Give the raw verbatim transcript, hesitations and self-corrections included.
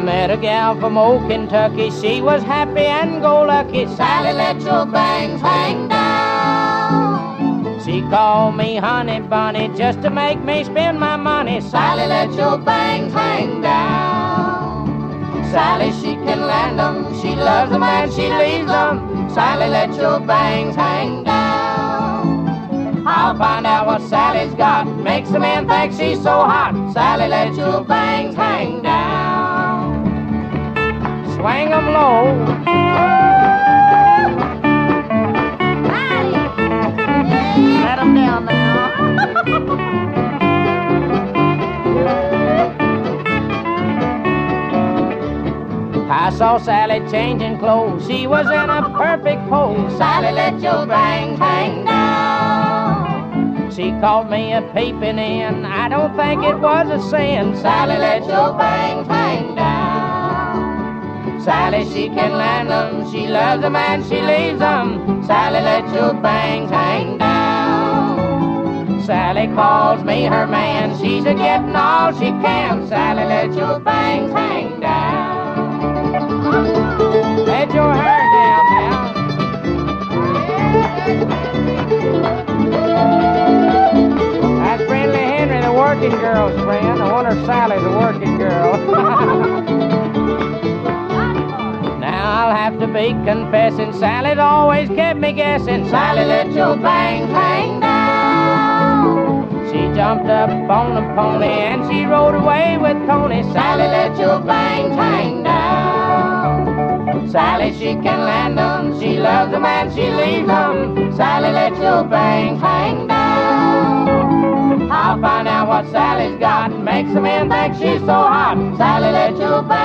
met a gal from old Kentucky. She was happy and go lucky. Sally, let your bangs hang down. She called me honey bunny just to make me spend my money. Sally, let your bangs hang down. Sally, she can land 'em. She loves them and she leaves them. Sally, let your bangs hang down. I'll find out what Sally's got. Makes the man think she's so hot. Sally, let your bangs hang down. Swing 'em low. Let 'em down now. I saw Sally changing clothes. She was in a perfect pose. Sally, let your bangs hang down. She caught me a peeping in. I don't think it was a sin. Sally, let your bangs hang down. Sally, she can land 'em. She loves them and she leaves them. Sally, let your bangs hang down. Sally calls me her man. She's a getting all she can. Sally, let your bangs hang down. Let your hair down now. That's Friendly Henry, the working girl's friend. I wonder if Sally's a working girl. Now I'll have to be confessing, Sally's always kept me guessing. Sally, let your bangs hang down. She jumped up on a pony and she rode away with Tony. Sally, let your bangs hang down. Sally, she can land 'em. She loves them and she leaves them. Sally, let your bangs hang down. I'll find out what Sally's got. Makes the men think she's so hot. Sally, let your bangs